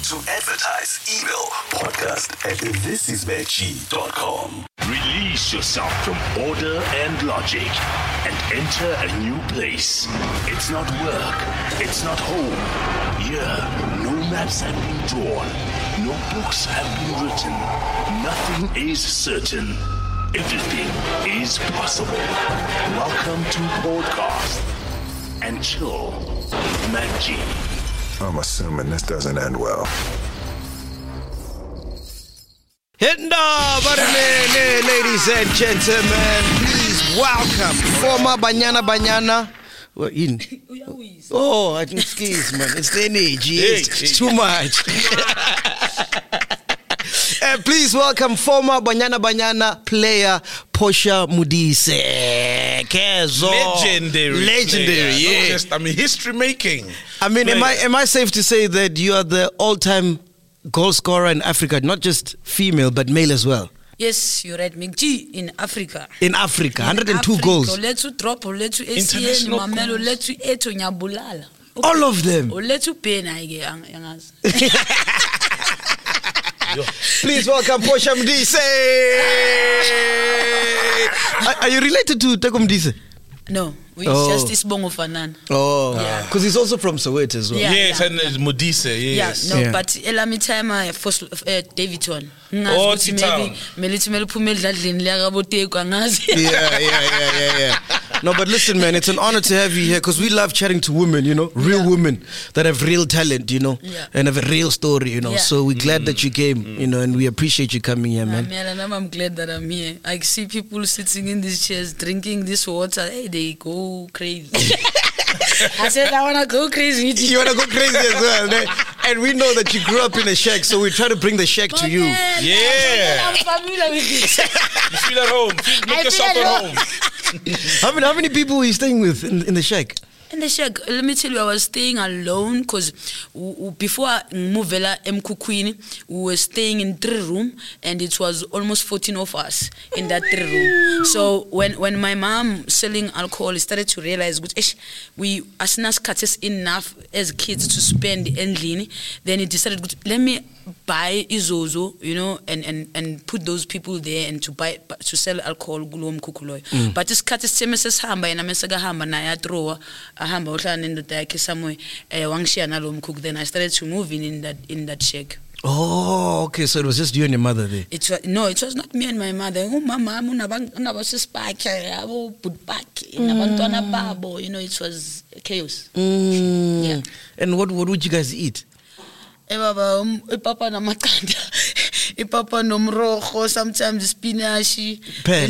To advertise, email podcast@thisisveggie.com. Release yourself from order and logic and enter a new place. It's not work. It's not home. Here, no maps have been drawn. No books have been written. Nothing is certain. Everything is possible. Welcome to Podcast and Chill with Mac G. I'm assuming this doesn't end well. Ladies and gentlemen, please welcome former Banyana. What in? Oh, I think excuse man. It's the energy. It's too much. Please welcome former Banyana player Portia Modise. Kezo. Legendary. Yeah. History making. I mean, am I safe to say that you are the all-time goal scorer in Africa, not just female but male as well? Yes, you're right, McG, in Africa. In Africa, 102 goals. Let's drop, let's International goals. let's eto nyabulala. All of them. Let's pay na yangas. Please welcome Portia Modise. Are you related to Teko Modise? No, we just Isibongo Fanana. Oh, because he's also from Soweto as well. Yeah. Yes, and it's Modise, yes. Yeah, no, but elami time first Davidson. Oh, Titao. Yeah. No, but listen, man, it's an honor to have you here because we love chatting to women, real women that have real talent, and have a real story, Yeah. So we're glad that you came, and we appreciate you coming here, man. I'm glad that I'm here. I see people sitting in these chairs drinking this water. Hey, they go crazy. I said, I want to go crazy with you. You want to go crazy as well, eh? And we know that you grew up in a shack, so we try to bring the shack to you. Man, Yeah. I'm familiar with this. You feel at home. Make yourself at home. How many people were you staying with in the shack? In the shack, let me tell you, I was staying alone because before I moved to Mkukwini, we were staying in 3-room and it was almost 14 of us in that 3-room. So when my mom selling alcohol started to realize we as not enough as kids to spend endlini, then it decided, let me buy Izozo, and put those people there and to sell alcohol gulom kukuloy. But this cut is semeses hamba and amesaga hamba na ya throwa hamba utla nendo yakhe somewhere wangshia nalo cook. Then I started to move in that shack. Oh, okay. So it was just you and your mother there. It was not me and my mother. Mama unabasisipakhe abo budbaki nabantwana babo. It was chaos. Yeah. And what would you guys eat? Papa namakanda, papa nomrojo, sometimes spinach, in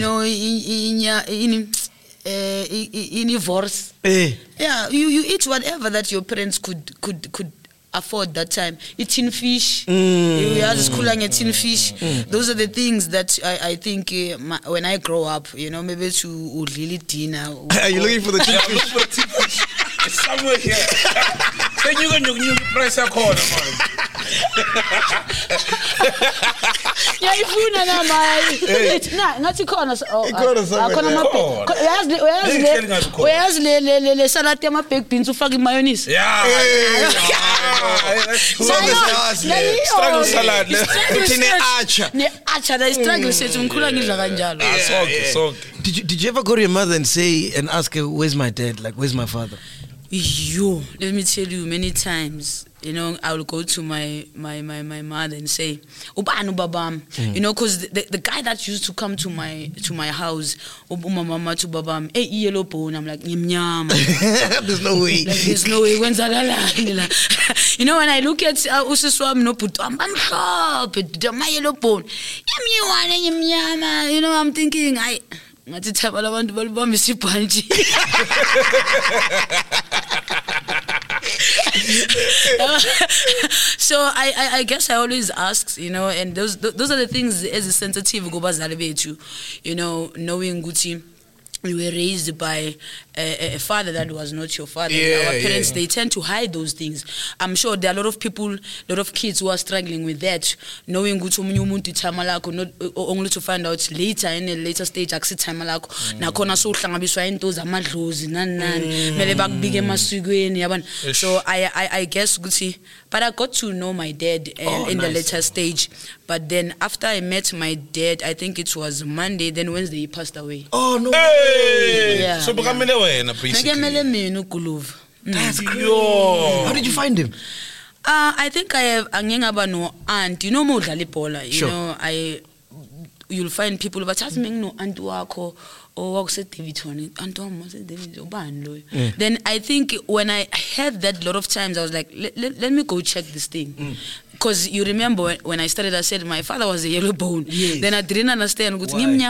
vorse. Yeah, you eat whatever that your parents could afford that time. Eating fish, we are schooling eating fish. Those are the things that I think when I grow up, maybe to really dinner. Are you looking for the tin fish? It's somewhere here. Then you can press a corner, man. Yeah, if you know, not corner. Where's the salad? My pig beans to fucking mayonnaise. Yeah. Struggle salad. Did you ever go to your mother and ask her, where's my dad? Like, where's my father? Let me tell you, many times, I will go to my mother and say, Ubanu babam, because the guy that used to come to my house, Ubuma mama to babam, yellow bone. I'm like, nyam. There's no way. There's no way. When's that? When I look at Ususwam, no put I'm shop, my yellow bone. I'm thinking, so I guess I always ask, and those are the things as a sensitive go bazali bethu, knowing Gucci. you were raised by a father that was not your father. Yeah, Our parents, yeah. they tend to hide those things. I'm sure there are a lot of people, a lot of kids who are struggling with that, knowing ukuthi omunye umuntu ithama lakho, not only to find out later in a later stage akusithama lakho. Nakhona sohlangabiswa into zamadlozi nani mele bakubike emasikweni yabona. So I guess ukuthi, but I got to know my dad in the later stage. But then after I met my dad, I think it was Monday, then Wednesday he passed away. Oh no. Hey! Yeah, So bekamele wena basically. Ngekumele mina uGuluva. That's crazy. Yo. How did you find him? I think I have angengaba no aunt. You know mo udlala ibhola. You Sure. know you'll find people but ask me no aunt wakho or wakuse Davidton. Aunt wami wase Davidton ubani lo. Then I think when I heard that a lot of times I was like let me go check this thing. Because you remember when I started, I said my father was a yellow bone. Yes. Then I didn't understand.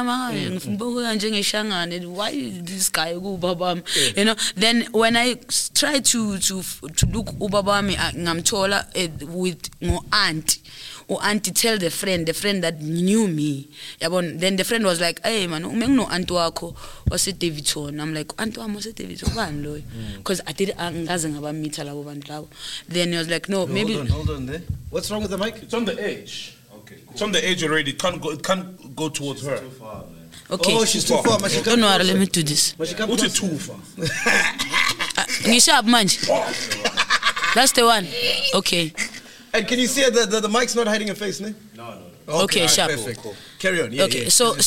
Why this guy ubabam? You know. Then when I tried to look ubabami, ngamthola with no aunt. Or auntie tell the friend that knew me. Then the friend was like, hey man, no aunt wako was it Davidson. I'm like, aunt wako was it Davidson? Because I did Then he was like, no, maybe. Hold on there. What's wrong with the mic? It's on the edge. Okay. Cool. It's on the edge already. It can't go towards her. Too far, man. Okay. Oh, she's too far. But she Don't worry, let me do this. But she can't What's pass. it too far? Ngisha manje. That's the one. Okay. And can you see the mic's not hiding your face, ne? No. Okay, alright, sharp. Perfect. Cool. Carry on. Yeah, Okay, yeah. so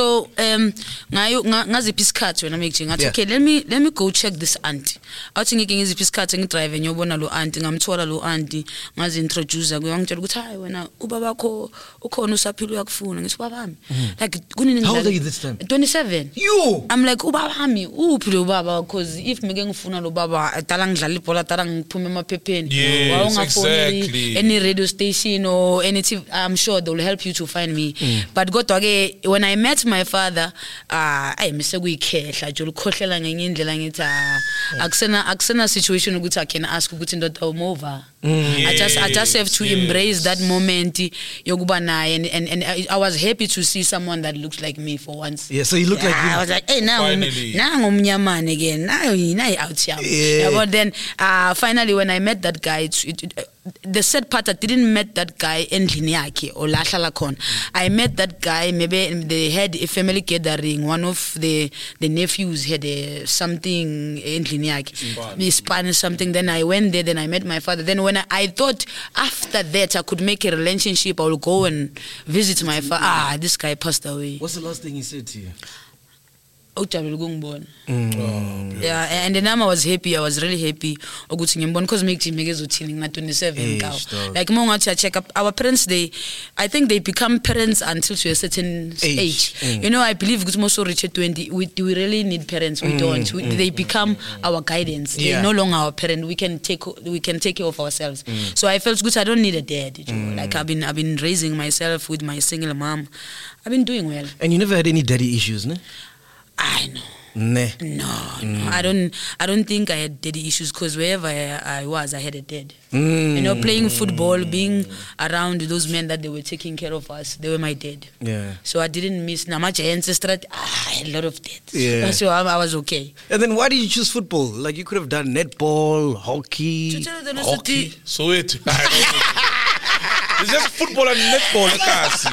ngaziphi isikhathi wena make ngathi Yeah. okay, let me go check this auntie. Athi ngike ngiziphi isikhathi ngidrive ngiyobona lo auntie, ngamthola lo auntie, ngazi introduce kuye, ngitshela ukuthi hayi wena ubaba bakho ukhona usaphila uyakufuna. Ngithi ubabami. Like kunini How old are you this time? 27. You. I'm like ubabami uphi lo baba because if ngeke ngifuna lo baba adala ngidlala ibhola adala ngiphume emaphepheni. Yes, Wawungafoneli exactly. any radio station or any TV, I'm sure they will help you to find me. But kodwa ke when I met my father, I mise kuyikhehla nje ukhohlela ngenye indlela ngithi akusena situation ukuthi I can ask ukuthi ndoda umova. I just have to embrace that moment yokuba naye, and I was happy to see someone that looks like me for once. Yeah, so you look like I you. was like, hey, now Finally. ngomnyamane again. Now out here. Yeah. But then finally when I met that guy, the sad part, I didn't met that guy endlini yakhe or la hlala khona. I met that guy, maybe they had a family gathering. One of the nephews had something endlini yakhe, Spanish something. Then I went there. Then I met my father. Then when I thought after that I could make a relationship, I will go and visit my father. This guy passed away. What's the last thing he said to you? Yeah, and then I was happy. I was really happy. Because make 27 cow. Like check up our parents. I think they become parents until to a certain age. You know, I believe because most reach 20. We really need parents. We don't. They become our guidance. Yeah. They're no longer our parent. We can take care of ourselves. So I felt good. I don't need a dad. You know? Like I've been raising myself with my single mom. I've been doing well. And you never had any daddy issues, ne? I know. Nah. No, I don't think I had daddy issues because wherever I was, I had a dad. You know, playing football, being around those men that they were taking care of us, they were my dad. Yeah. So I didn't miss much ancestry. I had a lot of dads. Yeah. So I was okay. And then why did you choose football? Like you could have done netball, hockey. To tell you the Hockey. So it. It's just football and netball, kasi.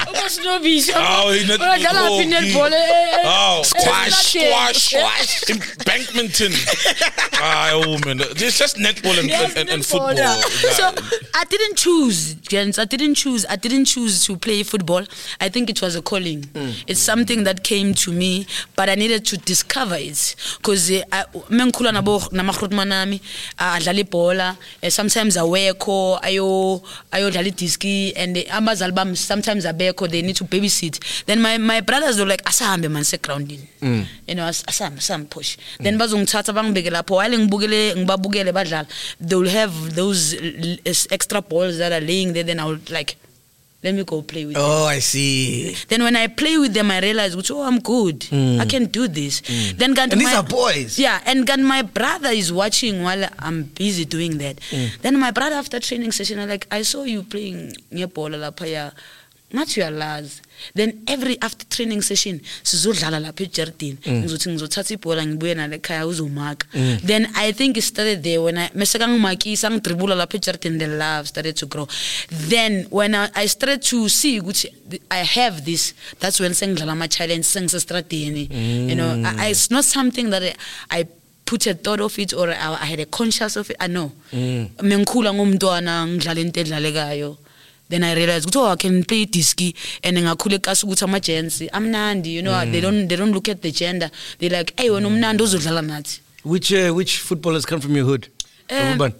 Squash, embankmenton. Oh man, it's just netball and football. Yeah. So I didn't choose, gents. I didn't choose to play football. I think it was a calling. It's something that came to me, but I needed to discover it because mengikhula namakhrutima nami adlala ibhola. Sometimes awekho ayo dlala diski, and abazali bami sometimes abekho, they need to babysit. Then my brothers were like asahambe man grounding. You know, asahambe push. Then bazongithatha bangibeke lapho while ngibabukele badlala, they will have those extra balls that are laying there. Then I would like, let me go play with them. Oh, I see. Then when I play with them, I realize, oh, I'm good. I can do this. Then And these are boys. Yeah, and my brother is watching while I'm busy doing that. Then my brother, after training session, I saw you playing near ball lapaya. ngathi uyalazi. Then every after training session sizodlala lapha eJardini ngizothi ngizothatha ibhola ngibuye nale ekhaya uzomaka. Then I think it started there when I meseka ngimakisa ngidribula lapha eJardini, the love started to grow. Then when I started to see ukuthi I have this, that's when sengidlala ama challenge sengisestradini. You know, it's not something that I put a thought of it or I had a conscious of it. I know. Mengikhula ngomntwana ngidlala into edlalekayo. Then I realized, I can play disky and ngakhule kasi ukuthi ama-gents amnandi, you know, they don't look at the gender. They're like, hey, wena umnandi uzodlala nathi. Which footballers come from your hood? Mengidlala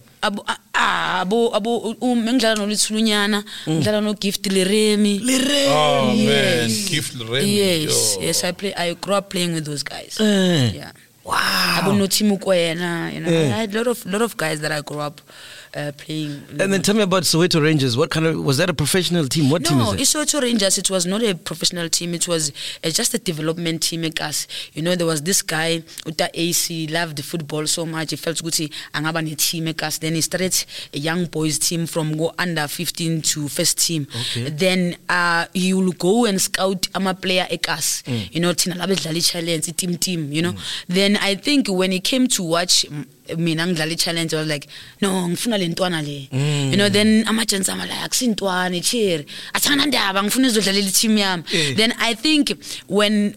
noLithulunyana, ngidlala no Gift Leremi. Oh man, Yes. Gift Leremi. Yes, I grew up playing with those guys. Yeah. Wow. Abo no Timu Kwena, you know. I had a lot of guys that I grew up playing. And then tell me about Soweto Rangers. What kind of, was that a professional team? What team is it? No, Soweto Rangers, it was not a professional team. It was just a development team. You know, there was this guy, Uta AC, loved the football so much. He felt good. Then he started a young boys team from go under 15 to first team. Okay. Then he will go and scout a player ekas. You know, Tina Labedlali challenge, team, you know. Then I think when he came to watch Minangdali challenge, I was like, no, ngifuna le ntwana le. You know, then ama-chance am like, akusintwana cheer. Athanda ndaba ngifuna uzodlalela team yami. Then I think when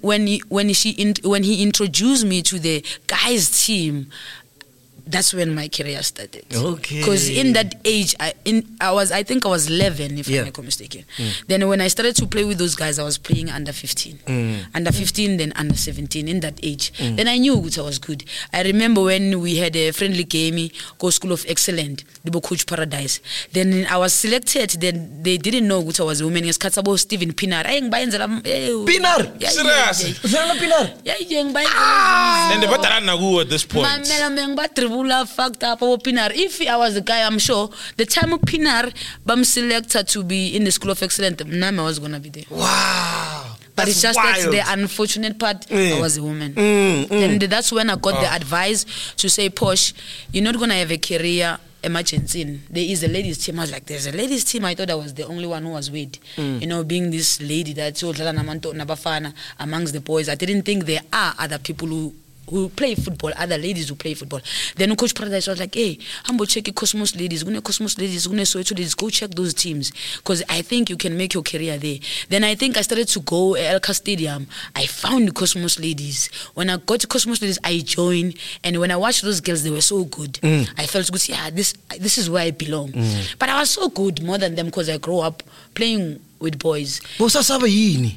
he introduced me to the guys team, that's when my career started. Okay. Because in that age, I think I was 11, if I'm not mistaken. Then when I started to play with those guys, I was playing under 15. Under 15, then under 17, in that age. Then I knew I was good. I remember when we had a friendly game, go School of Excellence, the Coach Paradise. Then I was selected, then they didn't know I was a woman. It's Katsabo Stephen Pinar. Pinar? Serious? Pinar? And the veteran Nagu at this point. Fucked up Pinar. If I was the guy, I'm sure the time of Pinar bam selected to be in the School of Excellence, I was gonna be there. Wow. But it's just that the unfortunate part, I was a woman. And that's when I got the advice to say, Posh, you're not gonna have a career emergency. There is a ladies team. I was like, there's a ladies team. I thought I was the only one who was with. You know, being this lady that's amongst the boys. I didn't think there are other people who play football, other ladies who play football. Then Coach Paradise was like, hey, I'm going to check Cosmos ladies, Soweto ladies, go check those teams. Because I think you can make your career there. Then I think I started to go Elka Stadium. I found Cosmos ladies. When I got to Cosmos ladies, I joined. And when I watched those girls, they were so good. I felt good, yeah, this is where I belong. But I was so good, more than them, because I grew up playing with boys. Angsabi.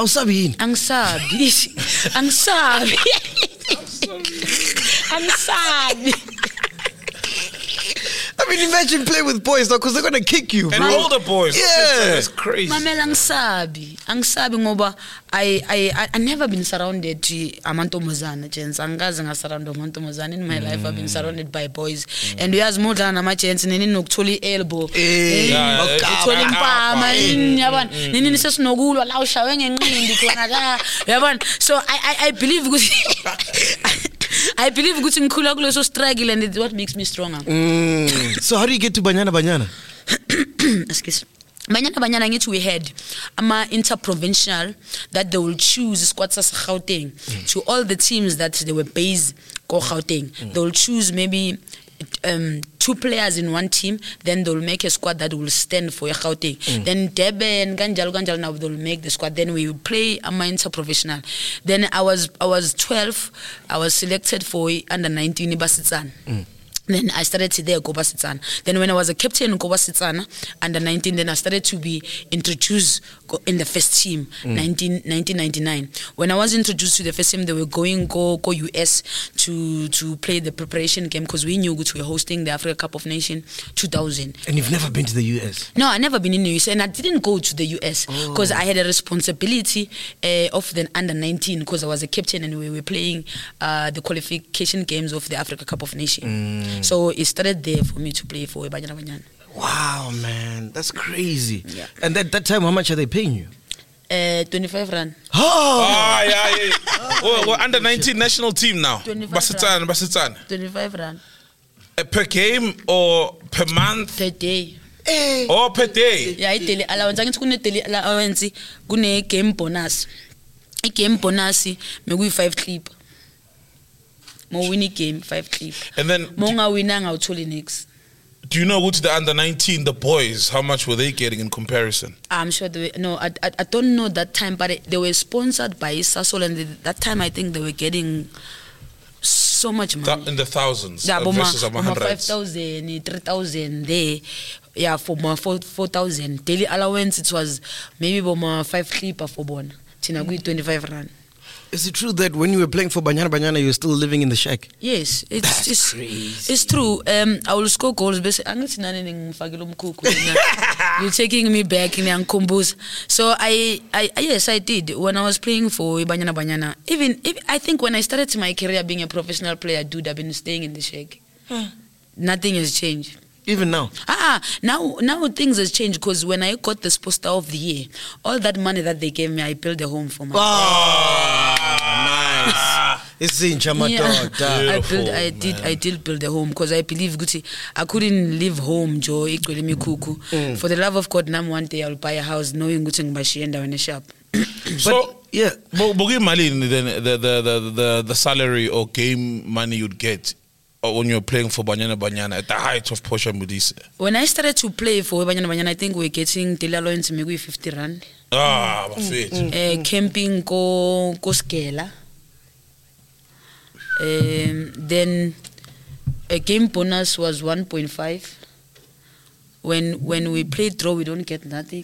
I'm sad. I mean, imagine playing with boys though, because they're gonna kick you. And older boys. Yeah. That's crazy. Mamela angsabi ngoba I never been surrounded to amantombazana, gents. Angaze ngasurrounded amantombazana in my life. I've been surrounded by boys. And we as more than ama gents nini nokuthola elbow. Ukuthola impama yabona. Nini sesinokulwa la ushawe ngenqindi khona la. Yabona. So I believe ukuthi ngikhula kuleso struggle, and it's what makes me stronger. So how do you get to Banyana? Excuse. Banyana ngithi we had interprovincial that they will choose squads as Gauteng to all the teams that they were based go Gauteng. They will choose maybe 2 players in one team, then they'll make a squad that will stand for Gauteng. Then Durban, Ganjal, now they'll make the squad. Then we will play interprofessional. Then I was 12. I was selected for under 19 Basitsana. Then I started to there Kobasitsana. Then when I was a captain in Kobasitsana under 19, then I started to be introduced in the first team 1999. When I was introduced to the first team, they were going go US to play the preparation game, because we knew we were hosting the Africa Cup of Nations 2000. And you've never been to the US? No, I never been in the US, and I didn't go to the US because I had a responsibility of the under 19, because I was a captain and we were playing the qualification games of the Africa Cup of Nations. So it started there for me to play for Banyana. Wow, man, that's crazy. Yeah. And at that time, how much are they paying you? 25 rand. Oh, yeah. We're under 19 national team now. 25 Basitsana. 25 rand. Per game or per month? Per day. Oh, per day. Yeah, daily allowance. Angithi kune daily allowance, kune game bonus. A game bonus me kuyi 5 clip. Mo win game 5 clip. And then, Mo nga winanga uthole next. do you know what's the under 19, the boys? How much were they getting in comparison? I'm sure they were, no, I don't know that time, but they were sponsored by Sasol, and that time I think they were getting so much money. In the thousands. Yeah, Versus boma 100. 5,000, 3,000 there. Yeah, for my 4,000 daily allowance, it was maybe boma 5 clip for bona. Tina kui 25 rand. Is it true that when you were playing for Banyana Banyana, you were still living in the shack? Yes, it's true. I will score goals, but you're taking me back in Ankombos. So yes, I did. When I was playing for Banyana Banyana, even I think when I started my career being a professional player, dude, I've been staying in the shack. Nothing has changed. Even now? Now things has changed because when I got the Sports Star of the Year, all that money that they gave me, I built a home for myself. Nice. It's in Chamato. I did build a home because I believe Guti, I couldn't leave home, Joe, Kuku. For the love of God, now one day I'll buy a house knowing Guti Mbashi and in a shop. So, yeah. Bogi Malin, the salary or game money you'd get when you're playing for Banyana Banyana at the height of Portia Modise? When I started to play for Banyana Banyana, I think we're getting daily allowance maybe 50 rand. Camping ko Skela. Then a game bonus was 1.5. When we played draw, we don't get nothing.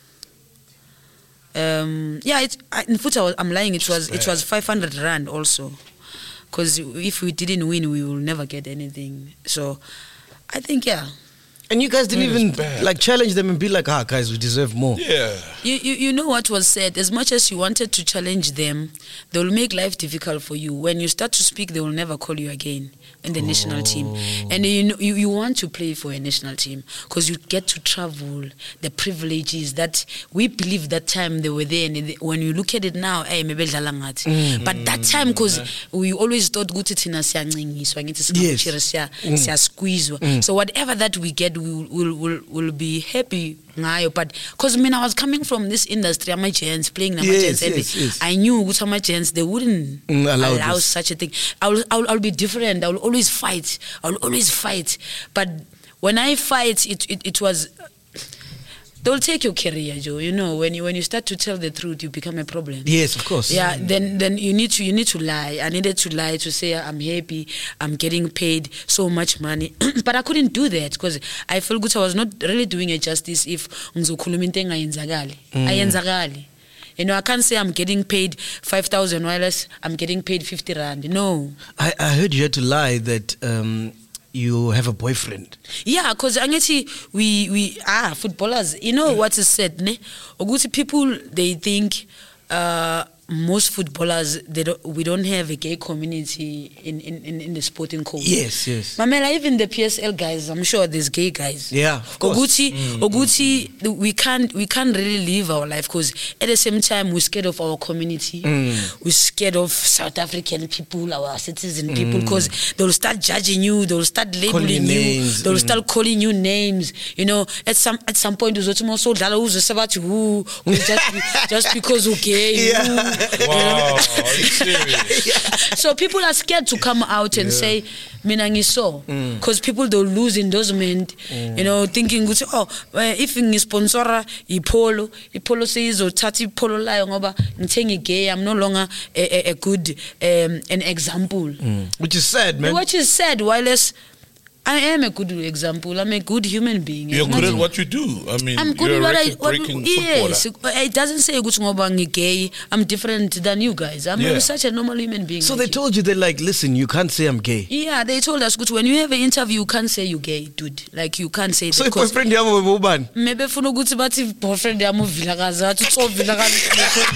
In foot I'm lying. It was 500 rand also. Because if we didn't win, we will never get anything. So, I think, yeah. And you guys didn't even challenge them and be like, guys, we deserve more. Yeah. You know what was said? As much as you wanted to challenge them, they will make life difficult for you. When you start to speak, they will never call you again in the national team. And you want to play for a national team because you get to travel, the privileges that we believe that time they were there. And when you look at it now, maybe but that time, because we always thought squeeze. So whatever that we get, we'll be happy. But because I was coming from this industry, I'm a chance playing yes. I knew with my chance they wouldn't allow such a thing. I'll be different. I'll always fight. But when I fight, it was. They'll take your career, Joe. You know, when you start to tell the truth, you become a problem. Yes, of course. Yeah, then you need to lie. I needed to lie to say I'm happy, I'm getting paid so much money, but I couldn't do that because I felt good. I was not really doing a justice if ngzokhuluma ayenzakali. You know, I can't say I'm getting paid 5,000 while I'm getting paid 50 rand. No. I heard you had to lie that. You have a boyfriend. Yeah, because we footballers. You know what is said, ne? Oguti people they think most footballers we don't have a gay community in the sporting code. Yes. Mamela, even the PSL guys, I'm sure there's gay guys. Yeah, of course. Oguti, we can't really live our life because at the same time we're scared of our community. We're scared of South African people, our citizen people, because they'll start judging you, they'll start labeling you, they'll start calling you names. You know, at some point there's also who's about who just because we're gay. Yeah. Wow, are you serious? So people are scared to come out and say Minangiso, because people they'll lose endorsement. You know, thinking if in sponsor Ipolo says or Tati Polo Layongoba gay, I'm no longer a good an example. Which is sad, man. Which is sad, whilst I am a good example. I'm a good human being. You're good at what you do. I mean, I'm good you're at record-breaking yes, footballer. it doesn't say I'm gay. I'm different than you guys. I'm such a normal human being. So they told you, they're like, listen, you can't say I'm gay. Yeah, they told us, when you have an interview, you can't say you're gay, dude. Like, you can't say that. So your boyfriend, you have a woman? Maybe for no good about if boyfriend, you have a vilagaza. It's all vilagaza.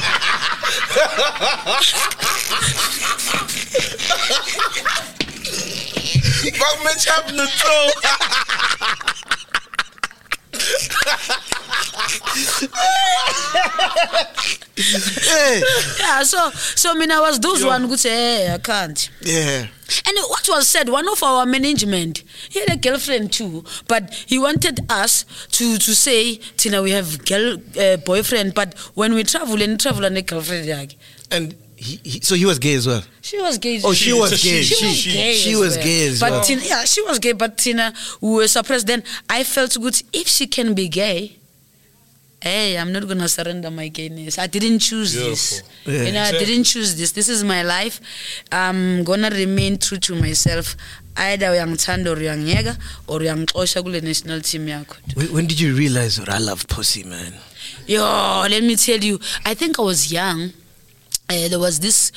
Yeah, so I was those one who say, hey, I can't. Yeah. And what was said, one of our management, he had a girlfriend too, but he wanted us to say, Tina, we have boyfriend, but when we travel and a girlfriend. And so he was gay as well. She was gay. Oh, she was gay. She was gay as well. But Tina, yeah, she was gay. But Tina, we were suppressed. Then I felt good if she can be gay. Hey, I'm not gonna surrender my gayness. I didn't choose this. Yeah. You know, I didn't choose this. This is my life. I'm gonna remain true to myself. Either young Tando or young Yega or young Oshagule national team. When did you realize that I love pussy, man? Yo, let me tell you. I think I was young. There was this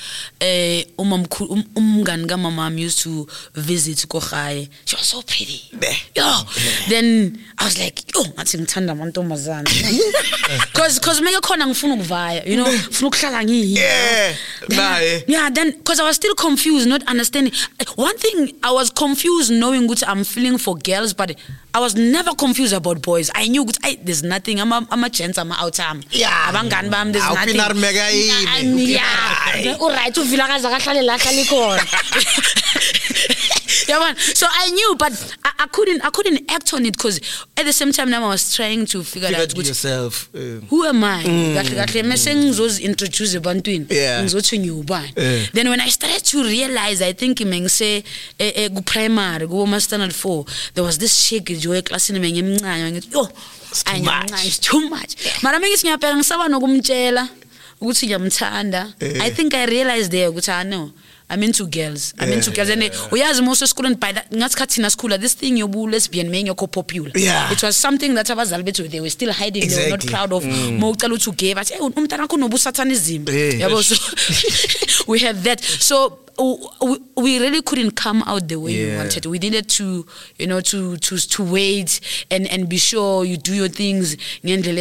umganga my mom used to visit Kochai. She was so pretty. Yo, then I was like, yo, ngathi ngithanda amantombazana. Cause mega khona ngifuna ukuvaya, you know, ngifuna ukuhlala ngiyi. Yeah, then cause I was still confused, not understanding. One thing I was confused knowing what I'm feeling for girls, but I was never confused about boys. I knew there's nothing. I'm a chance. I'm out. Yeah. Abangani bam, there's nothing. Yeah. Alright, to feel like yeah, man. So I knew, but I couldn't act on it because at the same time now I was trying to figure out yourself. Who am I? Introduce Bantuin. Then when I started to realize, I think I say primary, go standard 4, there was this shake joy class in oh, it's too much. I think I realized there, I'm into girls. I'm into girls. And we as most school by that in school, this thing you lesbian man, you're popular. Yeah. It was something that I was they were still hiding, they were not proud of to give us. We have that. So we really couldn't come out the way we wanted. We needed to, you know, to wait and be sure you do your things. You don't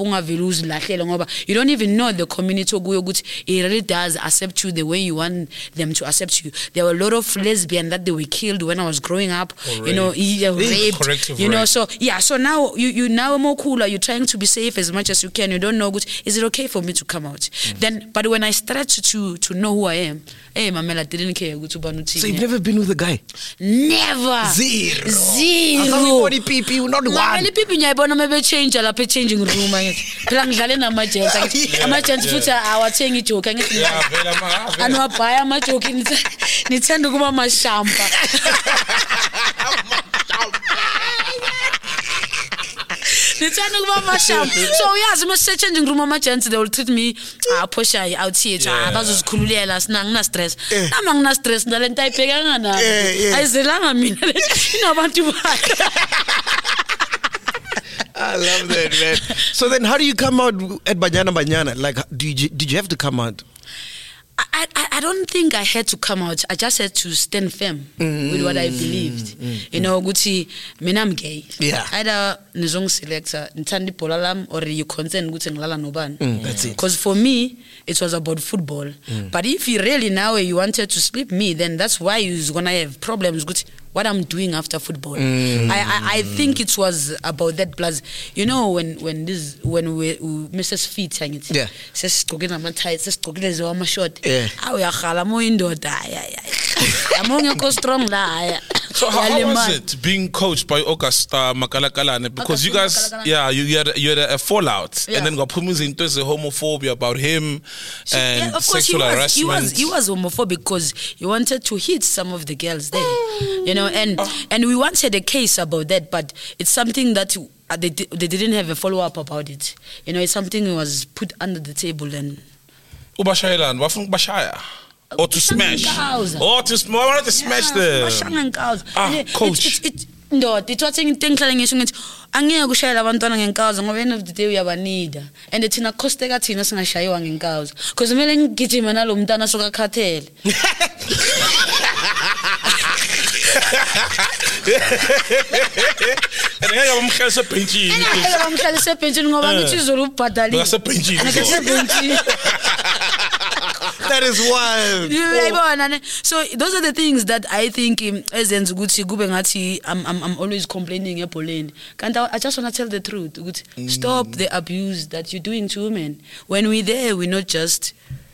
even know the community. It really does accept you the way you want them to accept you. There were a lot of lesbians that they were killed when I was growing up. You know, raped. You know, so yeah. So now you now more cooler. You're trying to be safe as much as you can. You don't know, is it okay for me to come out? Then, but when I started to know who I am, hey, Mamela didn't care. So you've never been with a guy? Never. Zero. How many people? Not one. Many people maybe change a changing room. Our change joke. And I buy my joke in Nintendo Guma Shampa. So yes, I'm changing room my chance. They will treat me push out here. I was kululela nang stress. Namang na stress na len type na. I say lang amin. About to I love that, man. So then how do you come out at Banyana? Like did you have to come out? I don't think I had to come out. I just had to stand firm with what I believed. You know, Gucci, I'm gay. Yeah. Either nizong selector, ntandi polalam, or you consent Gucci nglala noban. That's it. Because for me, it was about football. But if you really now you wanted to sleep me, then that's why you're gonna have problems. Gucci, what I'm doing after football. I think it was about that. Plus, you know, when we Mrs. Feet and it, says talking about tight, says talking as well, my short. So how was it being coached by Augusta Makalakalane? Because you guys, you had a fallout, and then got put into the homophobia about him and sexual harassment. He was homophobic because he wanted to hit some of the girls there, you know, and we once had a case about that, but it's something that they didn't have a follow-up about it. You know, it's something that was put under the table and. Ubashailan, wafung bashaya. Or to smash. Or to smash them. Coach. It was saying things like angeke kushayela abantwana ngenkazo ngoba end of the day uyabanida and thina costeka thina singashayiwa ngenkazo because kumele ngigijima nalo mntana soka khathele ngeke bamhlalise ebhenjini ngoba ngithi izolo ubhadalile ngase ebhenjini That is wild. So those are the things that I think as I'm always complaining ebholeni. I just want to tell the truth. Stop the abuse that you're doing to women. When we're there, we're not just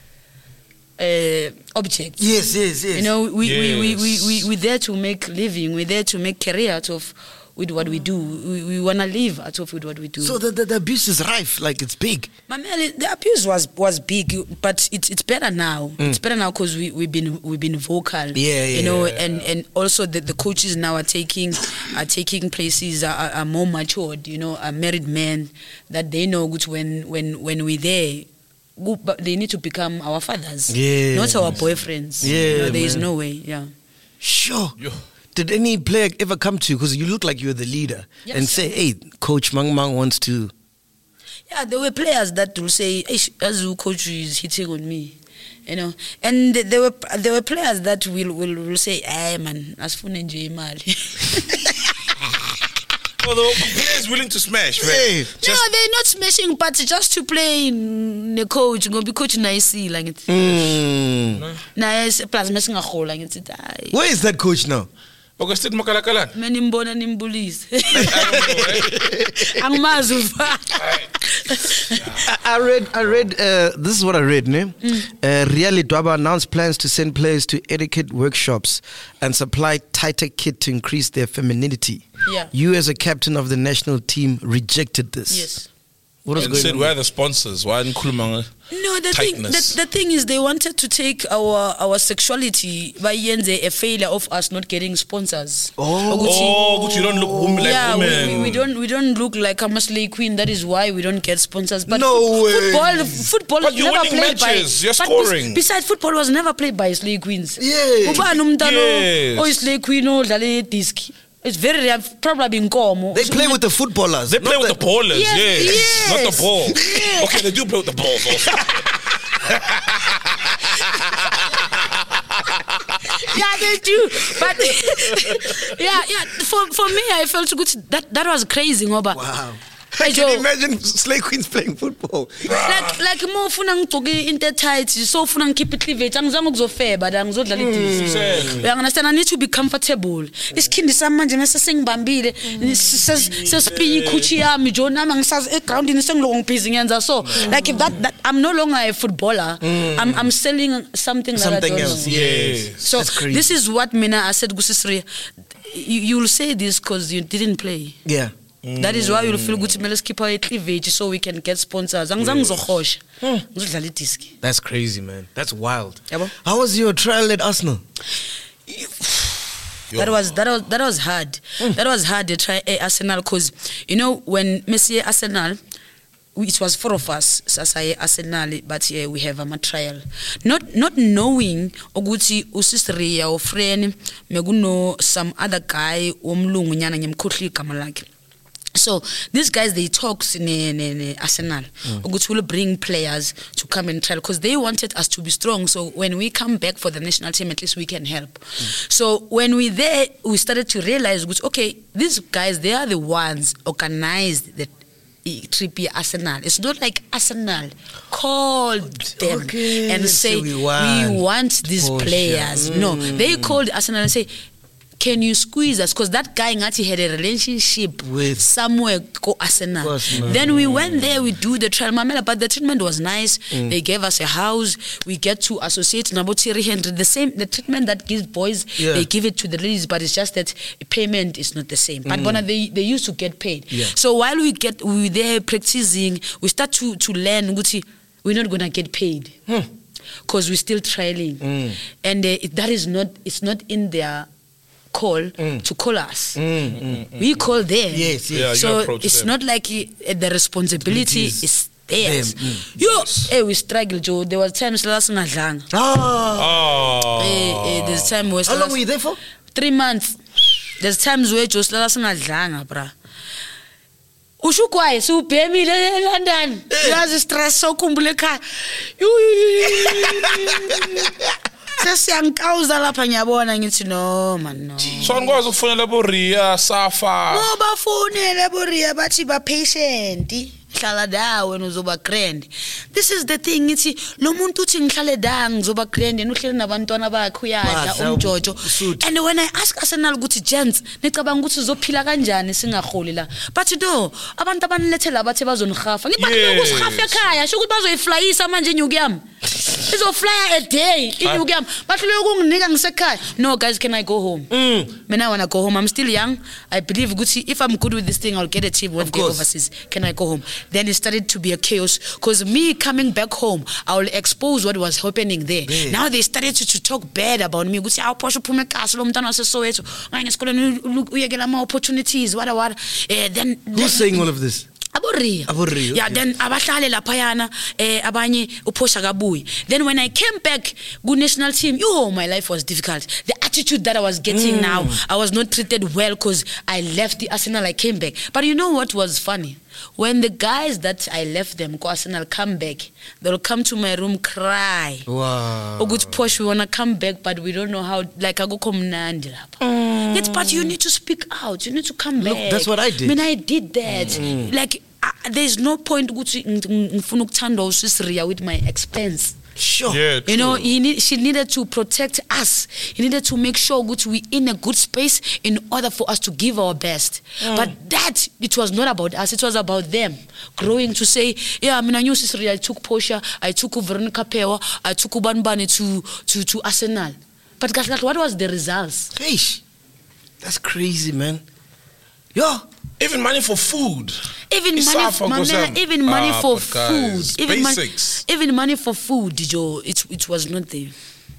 objects. Yes. You know, we're there to make living. We're there to make career out of with what we do. We want to live out of with what we do. So the abuse is rife, like it's big. Mameli, the abuse was big, but it's better now. It's better now because we've been vocal. You know, and also the coaches now are taking places, are more matured. You know, are married men that they know when we're there. But they need to become our fathers, not our boyfriends. There is no way. Sure. Did any player ever come to you, because you look like you're the leader, and say, hey, Coach Mang wants to... Yeah, there were players that will say, hey, Azu, coach is hitting on me. You know, and there were players that will say, hey man, asifuna nje imali. Well, the players willing to smash, right? No, they're not smashing, but just to play in the coach, go be coach nice like it. Nice plus messing a hole like it. Where is that coach now? Augustine Makalakalan. Menimbona nimbulise. Angmazuva. I read. This is what I read. Really, Dwaba announced plans to send players to etiquette workshops and supply tighter kit to increase their femininity. Yeah. You, as a captain of the national team, rejected this. Yes. What is and going said, on? where are the sponsors? Why in Kulumanga? No, the thing is, they wanted to take our sexuality by a failure of us not getting sponsors. Oh, you don't look like women. We don't look like a Slay Queen. That is why we don't get sponsors. But No way. Football But is you're never winning played matches. by. You're scoring. Besides, football was never played by Slay Queens. Yes. Yes. Slay Queen or disc. It's very rare, probably in Como. They play with the footballers. They play with the ballers, Yes. not the ball. Okay, they do play with the balls also. Yeah, they do. But for me, I felt good. That was crazy, Ngoba. Wow. Hey, Can you Joe. imagine Slay Queens playing football? Like more funang toge intertight, so funang keep it cleavage. Angizange ukuzofeba, but angizodlala idisi. You understand? I need to be comfortable. Isikindi samanje mase sengibambile, sespinyi kuchi yami jo nami ngisazi eground ni sengiloko ngibhizi ngenza so. Like if that I'm no longer a footballer. I'm selling something that I don't else. know. Yes. So That's crazy. this is what Mina I said Gusisri. You'll say this because you didn't play. Yeah. That is why you'll feel good to let's keep our cleavage so we can get sponsors. That's crazy, man. That's wild. Yabo? How was your trial at Arsenal? That was hard. That was hard to try Arsenal because you know when Messi Arsenal, it was 4 of us. Sasaye Arsenal, but we have a trial. Not knowing Oguti Usisri or friend Meguno some other guy Omlungu Nyana Nyamkutli Kamalaki. So these guys, they talks in Arsenal. Oguti will bring players to come and trial because they wanted us to be strong. So when we come back for the national team, at least we can help. So when we there, we started to realize, okay, these guys, they are the ones organized the trip here Arsenal. It's not like Arsenal called them and say we want these players. No, they called Arsenal and say, can you squeeze us? Because that guy Ngati had a relationship with somewhere called Arsenal. Then we went there, we do the trial, Mamela, but the treatment was nice. They gave us a house. We get to associate Nabotiri Henry. The treatment that gives boys, they give it to the ladies, but it's just that payment is not the same. But they used to get paid. So while we were there practicing, we start to learn, we're not going to get paid. Because we're still trialing. And that is not, it's not in their call to call us. We call them. Yes. So it's not like the responsibility is theirs. We struggle, Joe. There was times last ngadlanga. There's time where how long were you there for? 3 months. There's times where Joe last ngadlanga, bra. Ushukwaye subhemile London. Yazi stress so kumbuleka. Sesiyangikawuza lapha ngiyabona ngithi no man no. So angikwazi ukufonela boRia Safa. Ngoba fonele boRia bathi ba patient. hlala da wena uzoba grand. This is the thing, ithi lo muntu uthi ngihlale da ngizoba grand yena uhleli nabantwana bakhe uyadla umjojo. And when I ask Arsenal ukuthi gents nicabanga ukuthi uzophila kanjani singaholi la, but no, abantu abanilethela bathe bazonihafa ngibathi ukusihafa ekhaya sho ukuthi bazoyiflyisa manje inyuku yami izoflya a day inyuku yami bathi lokunginika ngisekhaya. No guys, can I go home? When I want to go home, I'm still young. I believe if I'm good with this thing, I'll get a team one day overseas. Can I go home? Then it started to be a chaos because me coming back home, I will expose what was happening there. Now they started to talk bad about me. Opportunities, what. Then who's saying all of this? Aboria. Yeah, then abahlale laphayana abanye uphosha kabuyi. Then when I came back good national team, my life was difficult. The attitude that I was getting now, I was not treated well because I left the Arsenal, I came back. But you know what was funny? When the guys that I left them go Arsenal come back, they'll come to my room cry. Wow. Oh good Posh, we wanna come back but we don't know how, like I go come nandi lapha. But you need to speak out, you need to come back. Look, that's what I did. I mean, I did that. Like there's no point ukuthi ngifuna ukuthanda usisiria with my expense. Sure. Yeah, you know, she needed to protect us. He needed to make sure we're in a good space in order for us to give our best. But that, it was not about us. It was about them growing to say, yeah, I mean, I knew Sisri, I took Portia, I took Veronica Pewa, I took Ubanbani to Arsenal. But guys, what was the results? Hey, that's crazy, man. Yo. Even money for food. Even money for food. Basics. Even money for food, Joe, it was not there.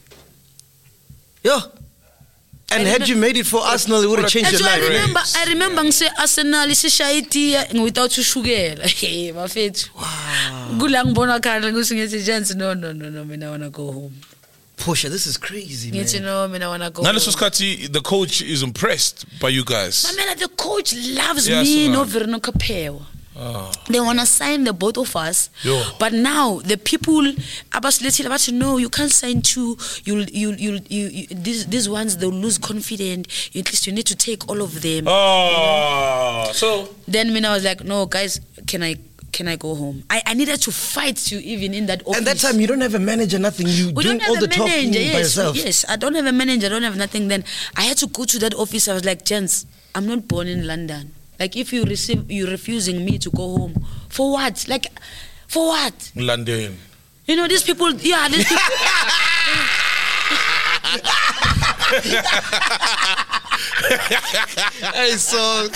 Yo. And had you made it for Arsenal, it would have changed your life. I remember I say Arsenal is shaiti without sugar. Hey, my face. Wow. Gulang bona kana ngusingethi gents no, I wanna go home. Portia, this is crazy, man. I wanna go home. The coach is impressed by you guys. Man, the coach loves me, no Veronica Pewa. They want to sign the both of us. But now the people about no, you can't sign two. These ones they'll lose confidence. At least you need to take all of them. So then when I was like, no guys, can I go home? I needed to fight you even in that office. And that time you don't have a manager, nothing. You doing all the talking by yourself. Yes, I don't have a manager, I don't have nothing. Then I had to go to that office. I was like, gents, I'm not born in London. Like if you're refusing me to go home, for what? Like, for what? London. You know, these people, these people. Hey, so.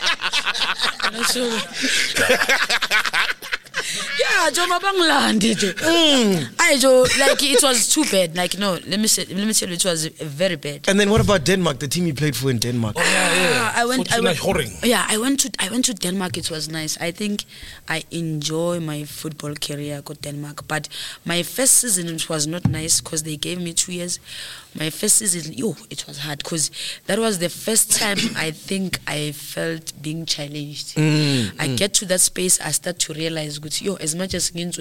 Yeah, Joe Mabangland. Joe, like it was too bad. Like no, let me tell you, it was very bad. And then what about Denmark? The team you played for in Denmark? I went to Denmark. It was nice. I think I enjoy my football career at Denmark. But my first season it was not nice because they gave me 2 years. My first season, it was hard because that was the first time I think I felt being challenged. I get to that space, I start to realize, as much as because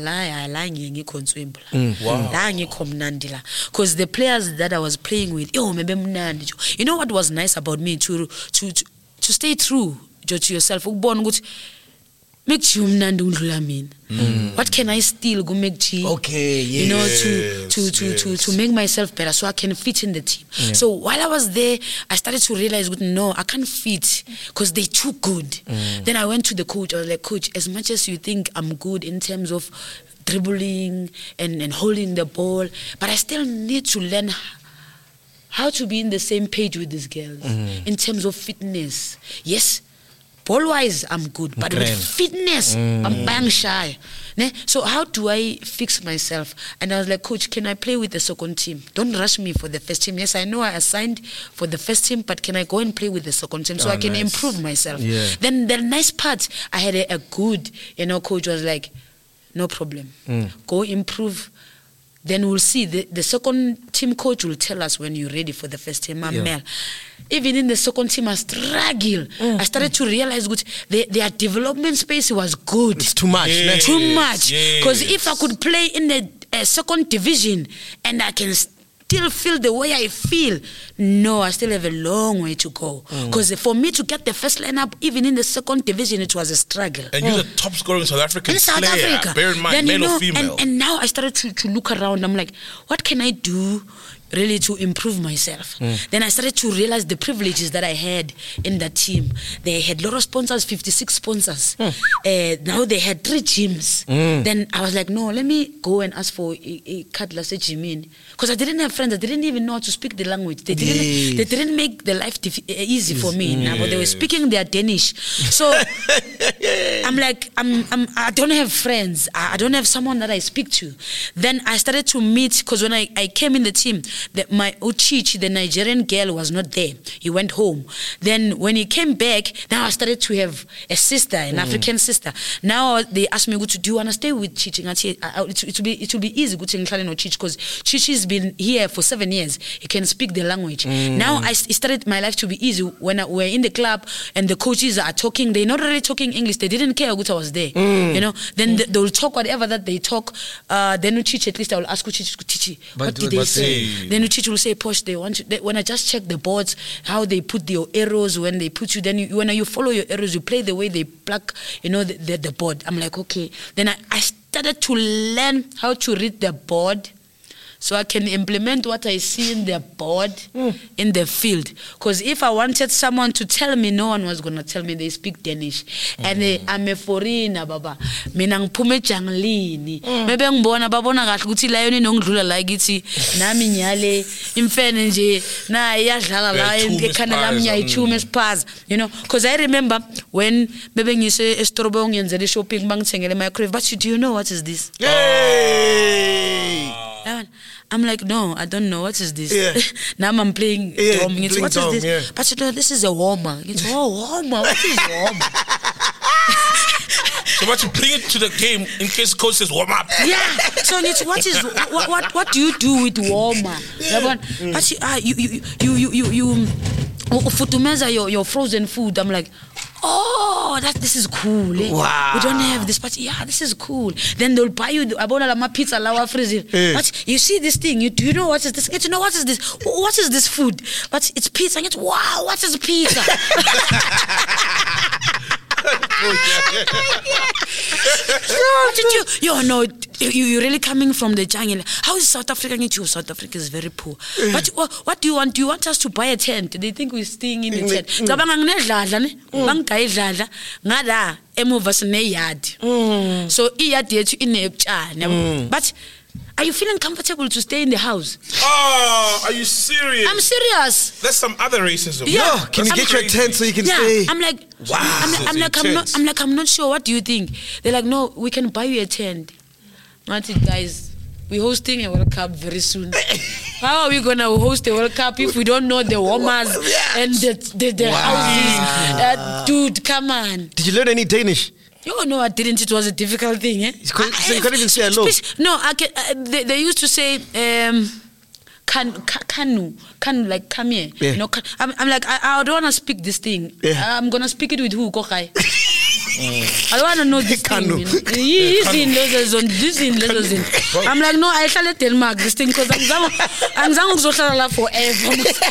the players that I was playing with, you know what was nice about me to stay true to yourself. Make you what can I still go make you? Okay, yes. You know, to make myself better so I can fit in the team. Yeah. So while I was there, I started to realize, no, I can't fit because they're too good. Then I went to the coach. I was like, coach, as much as you think I'm good in terms of dribbling and holding the ball, but I still need to learn how to be in the same page with these girls in terms of fitness. Yes. Ball-wise, I'm good, but with fitness, I'm bang shy. So how do I fix myself? And I was like, coach, can I play with the second team? Don't rush me for the first team. Yes, I know I assigned for the first team, but can I go and play with the second team so I can improve myself? Yeah. Then the nice part, I had a good, coach was like, no problem. Go improve. Then we'll see. The second team coach will tell us when you're ready for the first team. Mel. Even in the second team, I struggle. I started to realize their development space was good. It's too much. Yes. Too much. Because if I could play in the second division and I can still feel the way I feel. No, I still have a long way to go. Because for me to get the first lineup, even in the second division, it was a struggle. And you're the top scorer in South African In South player. Africa. Bear in mind, Then, male or female. And now I started to look around. I'm like, what can I do really to improve myself? Then I started to realize the privileges that I had in that team. They had a lot of sponsors, 56 sponsors. Now they had 3 gyms. Then I was like, no, let me go and ask for a card last gym. Because I didn't have friends. I didn't even know how to speak the language. They didn't make the life easy for me. Now, but they were speaking their Danish. So I'm like, I don't have friends. I don't have someone that I speak to. Then I started to meet, because when I came in the team, my Uchichi, the Nigerian girl, was not there. He went home. Then when he came back, now I started to have a sister, an African sister. Now they asked me, do you want to stay with Chichi? It will be easy because Chichi's been here for 7 years. He can speak the language. Now it started my life to be easy. When we're in the club and the coaches are talking, they're not really talking English. They didn't care what I was there. You know. Then they'll talk whatever that they talk. Then Chichi, at least I will ask Chichi, what did they say? Then Chichi will say, Posh, they want you. When I just check the boards, how they put your arrows, when they put you, then when you follow your arrows, you play the way they pluck, the board. I'm like, okay. Then I started to learn how to read the board, so I can implement what I see in the board in the field. Because if I wanted someone to tell me, no one was going to tell me they speak Danish. And I'm a foreigner, baba. Mina ngiphume ejanglini. Bebe ngibona babona kahle ukuthi la yona inongidlula la kithi nami nyale imfene nje na iyadlala la ekhanda lami ngiyayichuma esipaza. Because I remember when bebe ngise eStorobong ngiyenzele shopping bangithengele microwave, but do you know what is this? Hey! I'm like, no, I don't know. What is this? Yeah. Now I'm playing drum. What is this? Yeah. But this is a warmer. Warmer. What is warmer? So but you bring it to the game in case coach says warm up. Yeah. So what do you do with warmer? Yeah. But you futumeza your frozen food. I'm like, oh, this is cool. Wow. We don't have this, but yeah, this is cool. Then they'll buy you abona pizza lawa freezer. But you see this thing, do you know what is this? You know what is this? What is this food? But it's pizza. And wow, what is pizza? You're really coming from the jungle. How is South Africa? South Africa is very poor. But what do you want? Do you want us to buy a tent? They think we're staying in a tent. So but are you feeling comfortable to stay in the house? Oh, are you serious? I'm serious. That's some other racism. Yeah. Can you get your tent so you can stay? I'm like, wow. I'm not sure. What do you think? They're like, no, we can buy you a tent. Guys, we're hosting a World Cup very soon. How are we gonna host a World Cup if we don't know the warmers and the houses? Dude, come on. Did you learn any Danish? Oh, no, I didn't. It was a difficult thing. So you can't even say hello? No, they used to say, kanu, like come here. Yeah. I'm like, I don't want to speak this thing. Yeah. I'm going to speak it with who? Kokai. I don't want to know this thing. I'm like, no, I shall tell Mark this thing because I'm forever.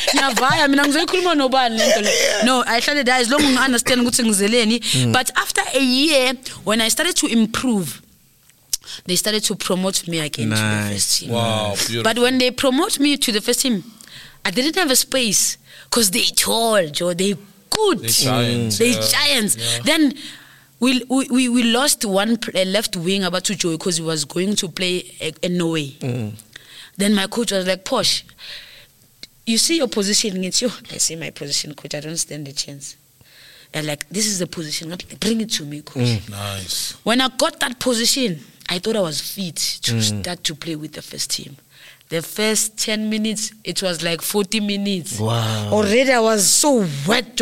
No, I shall die as long as I understand good things. But after a year, when I started to improve, they started to promote me again to the first team. Wow, beautiful. But when they promote me to the first team, I didn't have a space because they tall, Joe. They good. They giants. Yeah. Then we lost one left wing about to Joe because he was going to play in Norway. Then my coach was like, Posh, you see your position? It's you. I see my position, coach. I don't stand a chance. And like, this is the position. Bring it to me, coach. Nice. When I got that position, I thought I was fit to start to play with the first team. The first 10 minutes, it was like 40 minutes. Wow. Already I was so wet.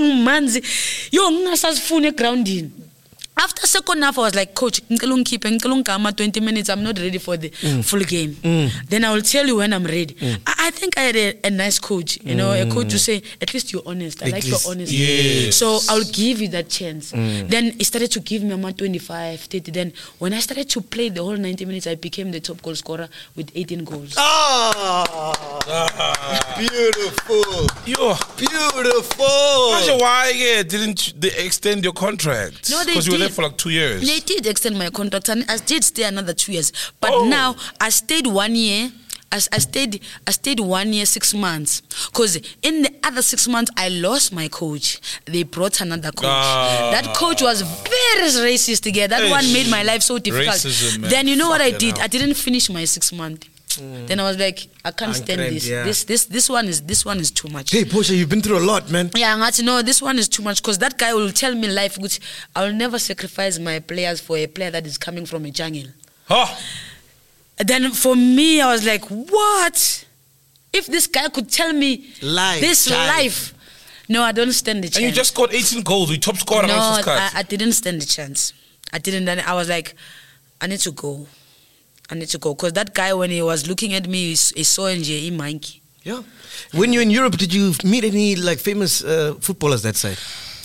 Grounding. After second half, I was like, Coach, 20 minutes, I'm not ready for the full game. Then I will tell you when I'm ready. I I think I had a nice coach, you know, a coach who say, at least you're honest. I like your honesty. Yes. So I'll give you that chance. Then he started to give me about 25, 30. Then when I started to play the whole 90 minutes, I became the top goal scorer with 18 goals. Beautiful. Yo. Beautiful. Why didn't they extend your contract? No, they Because you were there did. for like 2 years. They did extend my contract, and I did stay another 2 years. But now I stayed 1 year. I stayed 1 year, 6 months. Because in the other 6 months, I lost my coach. They brought another coach. That coach was very racist again. That one made my life so difficult. Racism, man. Then you know what I Fucking did? hell. I didn't finish my 6 months. Then I was like, I can't stand this. Yeah. This one is too much. Hey, Portia, you've been through a lot, man. Yeah, I had to know this one is too much because that guy will tell me life, which I will never sacrifice my players for a player that is coming from a jungle. Huh? Then for me, I was like, what? If this guy could tell me this life. No, I don't stand the chance. And you just scored 18 goals. You top scorer No, against this I didn't stand the chance. I didn't. And I was like, I need to go. Because that guy, when he was looking at me, he saw NJ monkey. Yeah. When you're in Europe, did you meet any like famous footballers that side?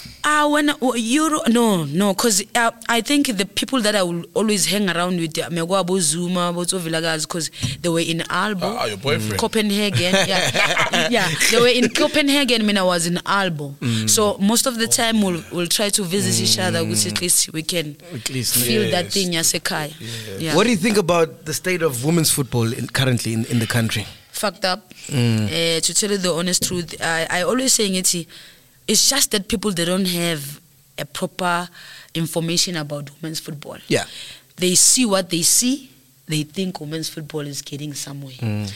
Because I think the people that I will always hang around with, Megwabo Zuma, Boto Villagaz, because they were in Albo, your boyfriend. Copenhagen. Yeah, they were in Copenhagen when I was in Albo. So most of the time we'll try to visit each other, which at least we can feel that thing, Yasekai. Yeah. What do you think about the state of women's football currently in the country? Fucked up. To tell you the honest truth, I always saying it's just that people, they don't have a proper information about women's football. Yeah. They see what they see. They think women's football is getting somewhere.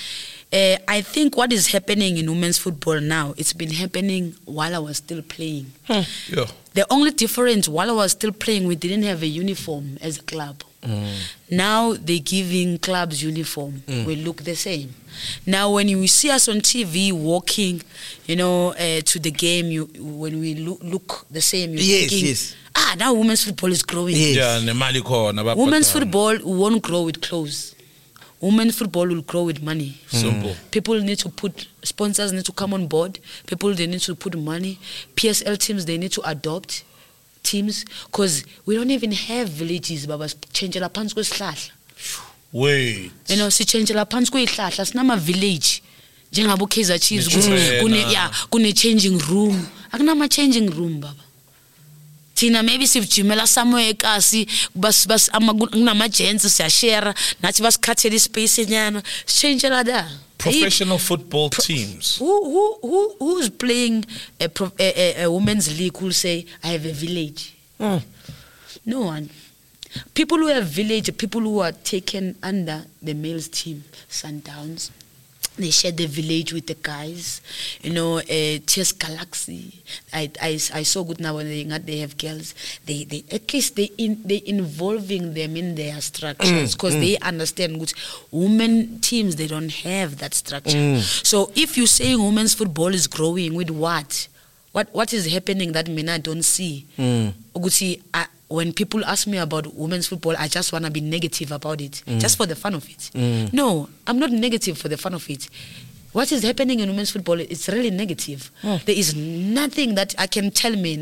I think what is happening in women's football now, it's been happening while I was still playing. Yeah. The only difference, while I was still playing, we didn't have a uniform as a club. Now they're giving clubs uniform. We look the same. Now when you see us on TV walking, to the game, when we look the same, you're thinking, yes. Now women's football is growing. Yeah, nemali khona, Women's football won't grow with clothes. Women's football will grow with money. Simple. People need to sponsors need to come on board. People, they need to put money. PSL teams, they need to adopt teams, because we don't even have villages, baba. Sichenjela phansi kwesihlahla. Wait. Sichenjela phansi kwesihlahla, sinama village. Njengabo Kaizer Chiefs, kune changing room. Akunama changing room, baba. Tina maybe sivjimela somewhere ekasi bas kunama gents siyashare nathi basikhathele ispace enyana. Sichenjela da. Professional football teams. Who's playing a women's league who'll say, I have a village? No one. People who have village are people who are taken under the males team, Sundowns. They share the village with the guys, Chess Galaxy. I saw good now when they have girls. They at least they involving them in their structures, because they understand good. Women teams, they don't have that structure. So if you're saying women's football is growing, with what is happening that I don't see? When people ask me about women's football, I just want to be negative about it, just for the fun of it. No, I'm not negative for the fun of it. What is happening in women's football, it's really negative. There is nothing that I can tell me,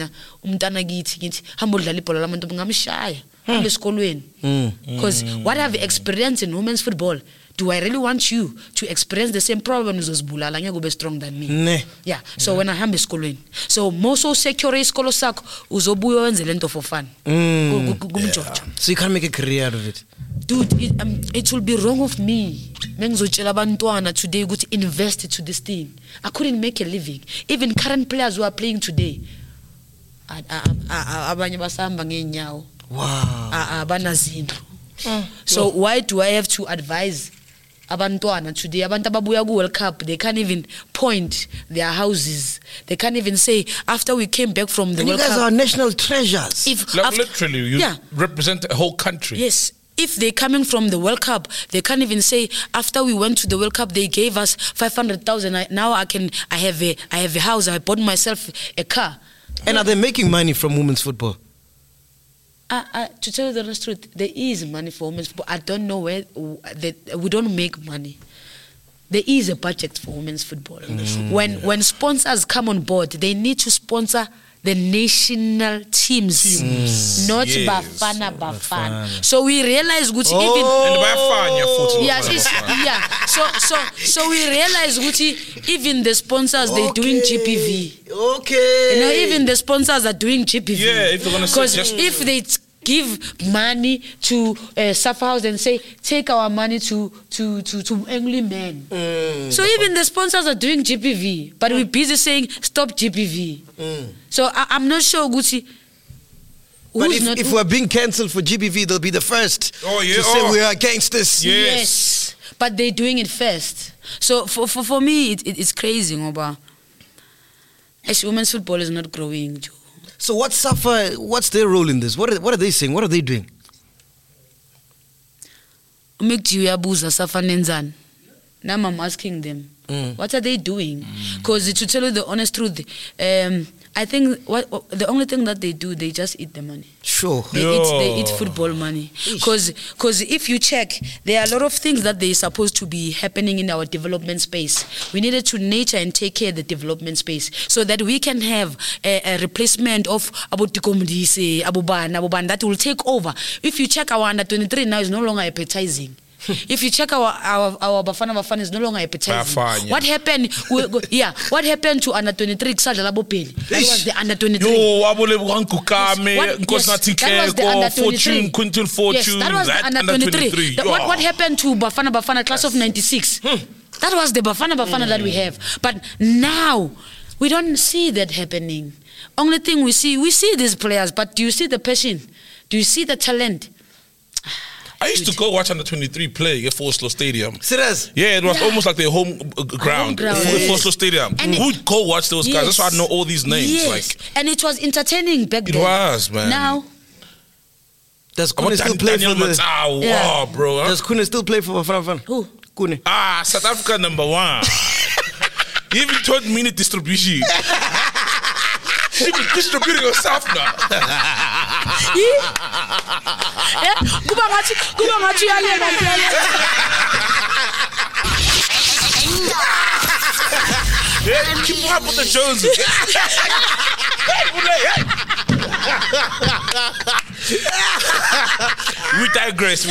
because what I've experienced in women's football, do I really want you to experience the same problems as Bulala? You're be strong than me. Yeah. So when I am schooling, so most of secure isikolo sakho uzobuya wenze lento for fun. So you can't make a career out of it. Dude, it will be wrong of me. Mengizotshela abantwana today ukuthi invest to this thing. I couldn't make a living. Even current players who are playing today, abanye basahamba ngeenyawo. Wow. Abanazindlu. So why do I have to advise abantwana today? Abantu ababuya ku World Cup, they can't even point their houses. They can't even say, after we came back from the World Cup. You guys are national treasures. Literally, you represent a whole country. Yes. If they're coming from the World Cup, they can't even say, after we went to the World Cup, they gave us 500,000. Now I have a house. I bought myself a car. And are they making money from women's football? To tell you the honest truth, there is money for women's football. I don't know where we don't make money. there is a budget for women's football. When sponsors come on board, they need to sponsor the national teams. Not Bafana. So we realize Gucci even so we realize Gucci even the sponsors they're doing GPV. Okay. You know, even the sponsors are doing GPV. Yeah, if they're gonna because if they give money to Safa House and say take our money to Angry Men. So even the sponsors are doing GPV, but we're busy saying stop GPV. So I'm not sure Gucci. But if we're being cancelled for GPV, they'll be the first to say we are gangsters. Yes, but they're doing it first. So for me, it's crazy, Ngoba. Actually, women's football is not growing, Joe. So what's Safa? What's their role in this? What are they saying? What are they doing? Now I'm asking them, what are they doing? Because to tell you the honest truth, I think the only thing that they do, they just eat the money. Sure. They eat football money. Because if you check, there are a lot of things that they're supposed to be happening in our development space. We needed to nurture and take care of the development space so that we can have a replacement of Abutikomdise, Abuban that will take over. If you check our under 23 now, is no longer appetizing. If you check our Bafana is no longer appetizing. What happened? What happened to under 23? That was the under 23. That was the under 23. What happened to Bafana class of 96? That was the Bafana that we have. But now we don't see that happening. Only thing we see these players, but do you see the passion? Do you see the talent? I used to go watch under 23 play at Forest Stadium. Serious? Yeah, it was almost like their home ground. Forest Stadium. Who'd go watch those guys? That's why I know all these names. Yes. And it was entertaining back then. It was, man. Now, does Kune still play for the... Wow, bro. Does Kune still play for Bafana? Who? Kune. South Africa #1. You even told minute distribution. You be distributing yourself now. Keep up with the Joneses. We digress.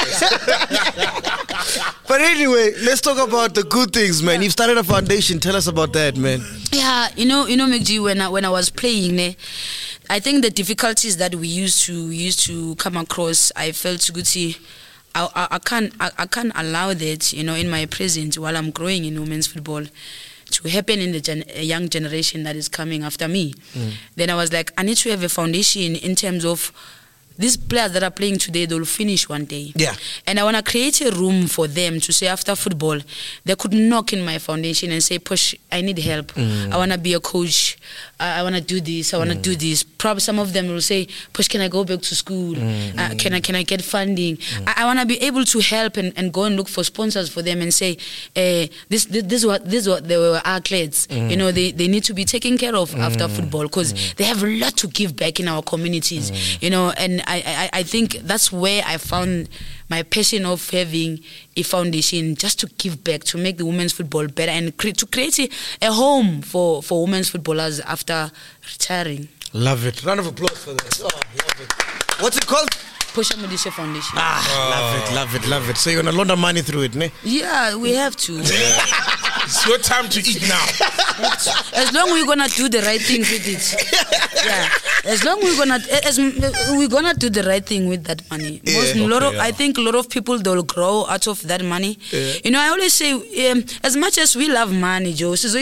But anyway, let's talk about the good things, man. You've started a foundation. Tell us about that, man. Yeah, you know, McG, when I was playing, I think the difficulties that we used to come across, I felt good. I can't allow that, you know, in my presence while I'm growing in women's football to happen in the young generation that is coming after me. Then I was like, I need to have a foundation in terms of these players that are playing today, they'll finish one day. Yeah. And I want to create a room for them to say after football, they could knock in my foundation and say, Push, I need help. I want to be a coach. I want to do this. I want to do this. Probably some of them will say, Push, can I go back to school? Can I get funding? I want to be able to help and go and look for sponsors for them and say, this what they were athletes. You know, they need to be taken care of after football because they have a lot to give back in our communities. You know, and I think that's where I found my passion of having a foundation just to give back, to make the women's football better and to create a home for women's footballers after retiring. Love it. Round of applause for this. Oh, love it. What's it called? Pusha Modise Foundation. Love it. So you're going to launder money through it, ne? Yeah, we have to. It's your time to eat now. As long we're gonna do the right thing with it. Yeah. As long we're gonna do the right thing with that money. I think a lot of people, they'll grow out of that money. Yeah. You know, I always say, as much as we love money, Joe, never.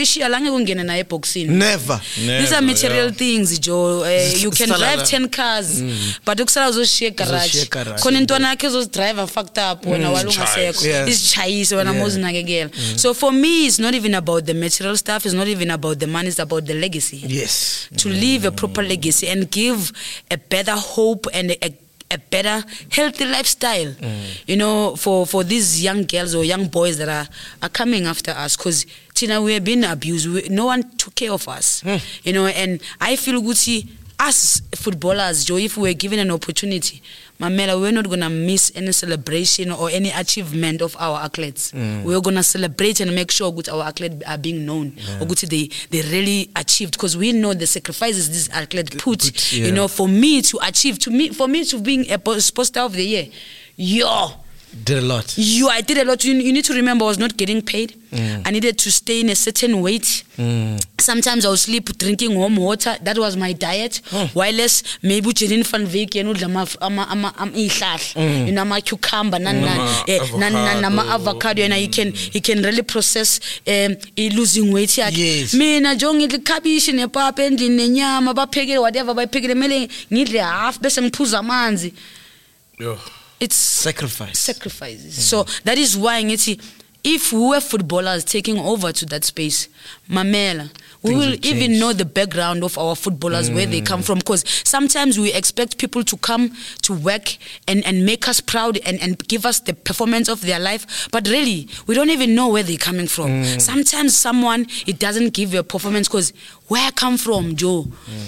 These are material things, Joe. You can drive 10 cars, but ukusala garage. Konintwana kezo driver fucked up when it's chais when I'm So for me, it's not even about the material stuff. It's not even about the money. It's about the legacy. Yes. To leave a proper legacy and give a better hope and a better healthy lifestyle, you know, for these young girls or young boys that are coming after us, because Tina, we have been abused. No one took care of us, you know, and I feel good. See, us footballers, Joe, if we were given an opportunity, Mamela, we're not gonna miss any celebration or any achievement of our athletes. We're gonna celebrate and make sure that our athletes are being known, or that they really achieved, because we know the sacrifices these athletes put. You know, for me to achieve, for me to being a sports star of the year, did a lot. I did a lot. You need to remember, I was not getting paid. I needed to stay in a certain weight. Sometimes I would sleep drinking warm water. That was my diet. Whilst maybe Jeline van Wyk, you know, ama cucumber, avocado, and you can really process losing weight. Yes. Mina jongi the cabbage ne papa and nyama ba pegele whatever ba pegele mele ngidle half bese ngiphuza amanzi. It's sacrifices. So that is why if we were footballers taking over to that space, Mamela, we will even know the background of our footballers, where they come from. Because sometimes we expect people to come to work and make us proud and give us the performance of their life. But really, we don't even know where they're coming from. Sometimes someone, it doesn't give you a performance because where I come from, Joe,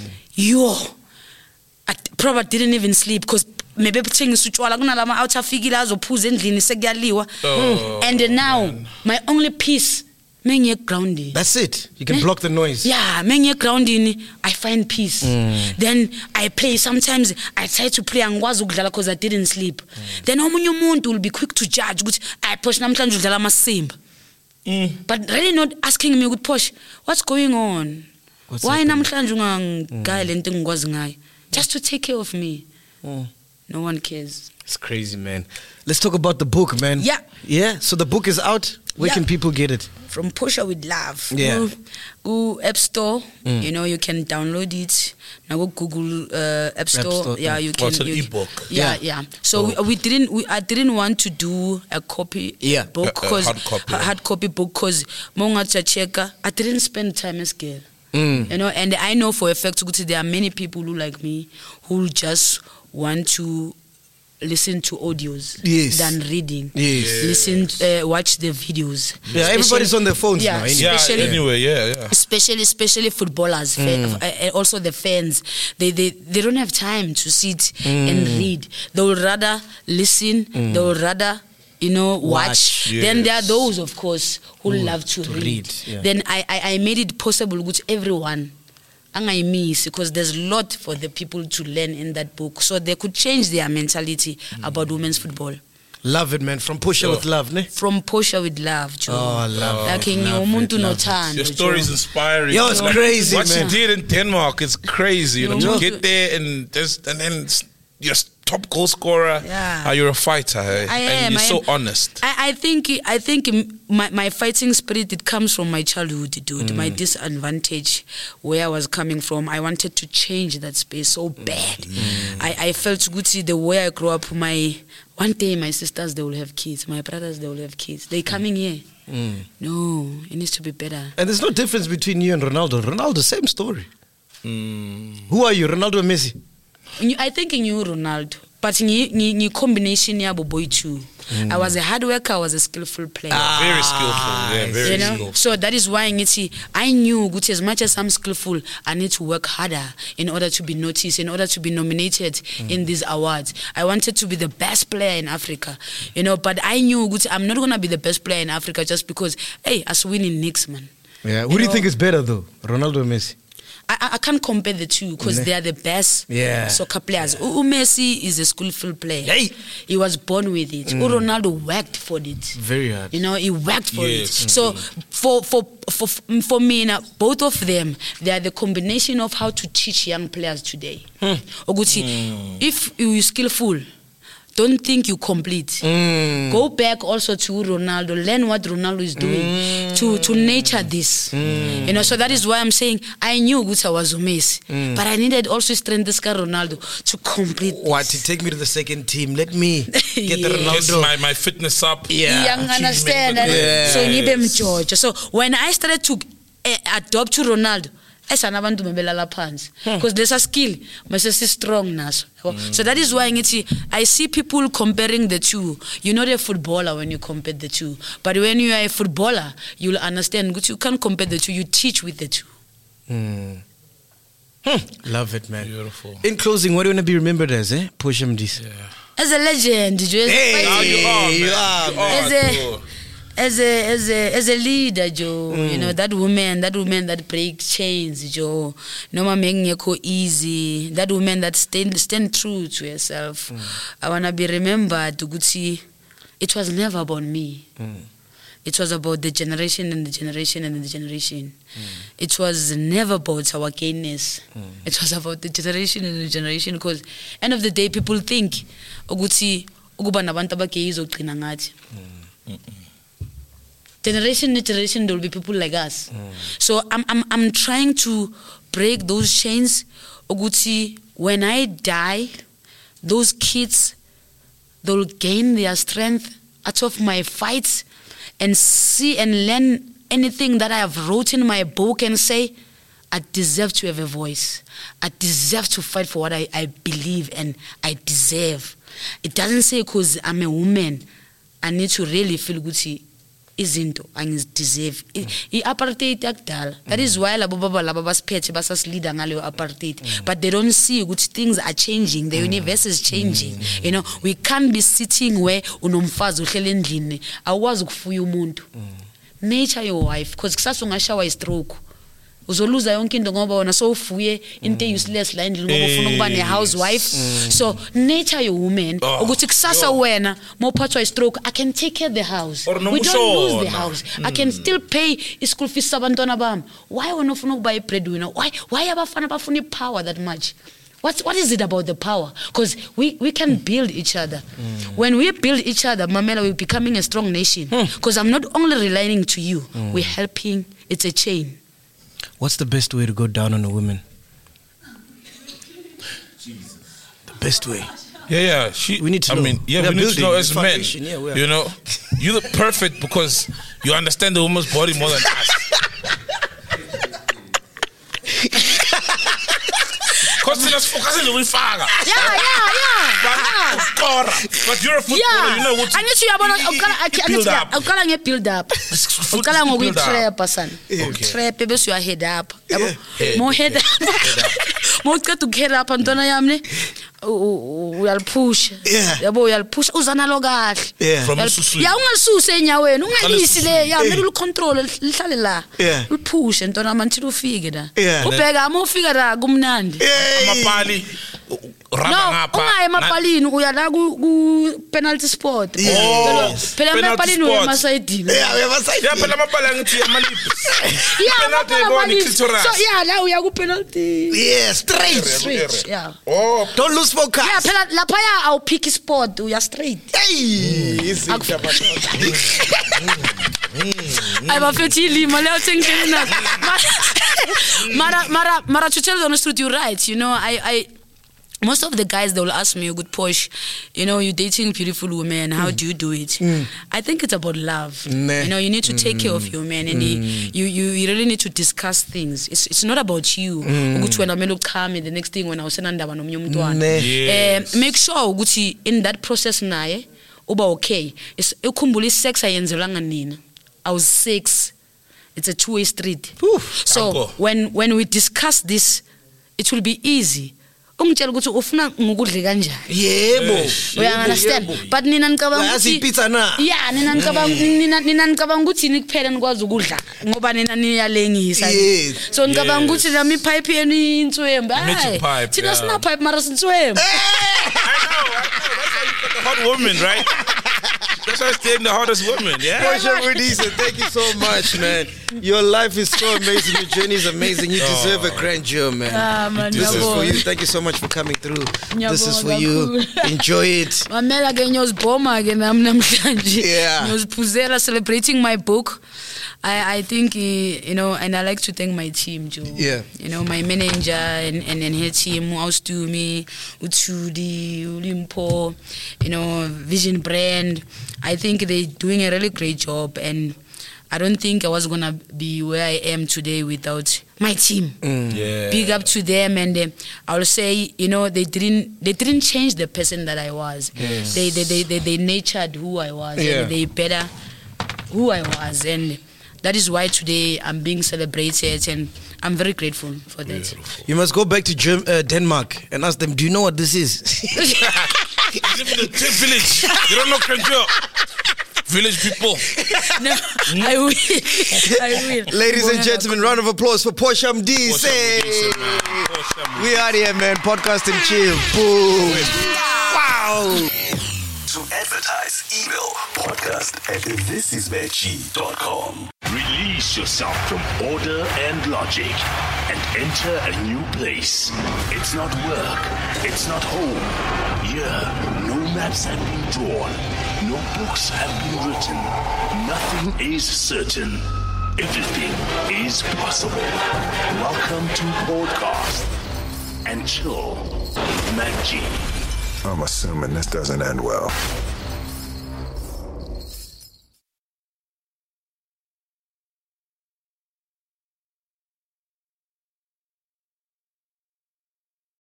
I probably didn't even sleep because maybe utshwala kunalama out afikile azophuza endlini sekuyaliwa. And now my only peace mengiye grounding. That's it. You can block the noise. Yeah, mengiye grounding, I find peace. Then I play. Sometimes I try to play angwazi ukudlala because I didn't sleep. Then omunye umuntu will be quick to judge ukuthi I push namhlanje udlala amasimba. But really not asking me ukuthi Posh, what's going on? Why namhlanje ungangaya lento engikwazi ngayo? Just to take care of me. No one cares. It's crazy, man. Let's talk about the book, man. Yeah. So the book is out. Where can people get it? From Pusha with Love. Yeah. Go App Store. You know, you can download it. Now go Google App Store. Yeah, you can. It's an ebook. Yeah. So I didn't want to do a copy book because hard copy book because I didn't spend time as girl. You know, and I know for a fact there are many people who like me who just want to listen to audios than reading. Listen, watch the videos. Yeah, everybody's on their phones now. Anyway. Especially footballers, also the fans. They don't have time to sit and read. They would rather listen. They would rather watch. Then there are those, of course, who love to read. Then I made it possible with everyone. Because there's a lot for the people to learn in that book, so they could change their mentality about women's football. Love it, man. From Pusha with Love, ne? From Pusha with Love, Joe. Oh, love like it. Your story is inspiring. Yo, it's crazy, what man. you did in Denmark is crazy. To get there and then you're top goal scorer. You're a fighter. I am. You're so honest. I think my fighting spirit, it comes from my childhood, dude. My disadvantage, where I was coming from, I wanted to change that space so bad. I felt good the way I grew up. One day my sisters, they will have kids. My brothers, they will have kids. They coming here. No, it needs to be better. And there's no difference between you and Ronaldo. Ronaldo, same story. Who are you, Ronaldo or Messi? I think in you Ronaldo, but in combination yabo boy too. I was a hard worker, I was a skillful player. Very skillful, very skillful. So that is why I knew as much as I'm skillful, I need to work harder in order to be noticed, in order to be nominated in these awards. I wanted to be the best player in Africa, but I knew I'm not gonna be the best player in Africa just because us winning next, man. Yeah. Who do you think is better though, Ronaldo or Messi? I can't compare the two because they are the best soccer players. Messi is a skillful player. He was born with it. Ronaldo worked for it. Very hard. He worked for it. So for me, now, both of them, they are the combination of how to teach young players today. If you're skillful, don't think you complete. Go back also to Ronaldo. Learn what Ronaldo is doing to nurture this. So that is why I'm saying I knew Guta was Messi, but I needed also strengthen this guy Ronaldo to complete this. What? To take me to the second team. Let me get the Ronaldo. Get my fitness up. Yeah, understand. So need them George. So when I started to adopt to Ronaldo, because there's a skill, but it's strong naso. So that is why I see people comparing the two. You're not a footballer when you compare the two, but when you are a footballer, you'll understand you can't compare the two. You teach with the two. Love it, man. Beautiful. In closing, what do you want to be remembered as? Pusha Mdisa. as a legend, Joe. You are, man. As a leader, Joe, you know, that woman that breaks chains, Joe, no one making it easy, that woman that stand true to herself. I wanna be remembered, Gucci. It was never about me. It was about the generation and the generation and the generation. It was never about our gayness. It was about the generation and the generation, because end of the day people think Gucci ukuba nabantu abagay izogcina ngathi. Generation to generation, there will be people like us. So I'm trying to break those chains. Oguti, when I die, those kids, they'll gain their strength out of my fights and see and learn anything that I have wrote in my book and say, I deserve to have a voice. I deserve to fight for what I believe and I deserve. It doesn't say because I'm a woman, I need to really feel good. Izinto angizideserve i-apartheid yakudala. That is why labo baba laba basiphethe basasilida ngaleyo apartheid, but they don't see ukuthi things are changing, the universe is changing. You know, we can't be sitting where unomfazi uhlele endlini awukwazi ukufuya umuntu. Nature your wife, because kusasa ungashawa i-stroke uzoluza yonke into ngoba wona so ufuye into useless la endlini ngoba ufuna ukuba ne-housewife. So nature your woman ukuthi kusasa wena mawuphathwa i-stroke, I can take care of the house, we don't lose the house, I can still pay i-school fees sabantwana bami. Why wena ufuna ukuba i-breadwinner? Why abafana bafuna i-power that much? What is it about the power? Because we can build each other. When we build each other, Mamela, we're becoming a strong nation. Because I'm not only relying to you, we're helping. It's a chain. What's the best way to go down on a woman? The best way. Yeah. We need to know. I mean, we need to know as men. You know, you look perfect because you understand the woman's body more than us. But you're a footballer, you know what to build up. Build up. Ukala ngoku trap asan. Trap bese uya head up. Mo head up. Mo uqeda ukhead up antwana yami uyalipush. Yabo uyalipush uzana lo kahle. Ya ungalisusa enyaweni, ungalisi le, ya mele ucontrol lihlale la. Ulipush antwana until ufike la. Ubheka ama ufika la kumnandi. Amapali no, ungaye emapalini uya la ku penalty spot. Phela emapalini uya emasayidini. Yeah, phela amapali angithi amaliphi. So yeah, la uya ku penalty. Yeah, straight. Yeah. Oh, don't lose focus. Yeah, phela lapha ya awu pick spot uya straight. Hey, I bafethi lima le uthengile na. Mara to tell the honest truth, you're right. You know, I most of the guys, they will ask me, good Posh, you know, you're dating beautiful women, how do you do it? I think it's about love. You know, you need to take care of your man, and you really need to discuss things. It's not about you. When I'm the next thing when I was make sure in that process naye uba okay. It's ukhumbula sex ayenzelanga nina. I was 6. It's a two-way street. So when we discuss this, it will be easy. Ungitshela ukuthi ufuna ngokudle kanjani. Yebo. Uyanderstand? But nina ngicabanga ukuthi pizza na. Yeah, nina ngicabanga ukuthi nikuphela nikwazi ukudla ngoba nina niyalengisa. So ngicabanga ukuthi lami pipe yeni inswemba. Hayi. Thina sina pipe mara sinswemba. I know. That's how you got the hot woman, right? That's how I stay in the hottest woman, yeah? Portia Rudisa, thank you so much, man. Your life is so amazing. Your journey is amazing. You deserve a grandeur, man. This is for you. Thank you so much for coming through. This is for you. Enjoy it. Yeah. Celebrating my book. I think, you know, and I like to thank my team, Joe. Yeah. You know, my manager and her team, who else to me, Utsudi, Ulimpo, you know, Vision Brand. I think they're doing a really great job, and I don't think I was gonna be where I am today without my team. Yeah. Big up to them, and I will say, you know, they didn't change the person that I was. Yes. They nurtured who I was. Yeah. And they better who I was, and that is why today I'm being celebrated, and I'm very grateful for that. You must go back to Denmark and ask them, do you know what this is? You live in a village. You don't know Kranjur. Village people. No, I will. Ladies and gentlemen, round of applause for Portia Mdise. We are here, man. Podcast and chill. Boom. Wow. To advertise, email podcast@thisisveggie.com. Release yourself from order and logic and enter a new place. It's not work. It's not home. Here, no maps have been drawn. No books have been written. Nothing is certain. Everything is possible. Welcome to Podcast and Chill with Mac G. I'm assuming this doesn't end well.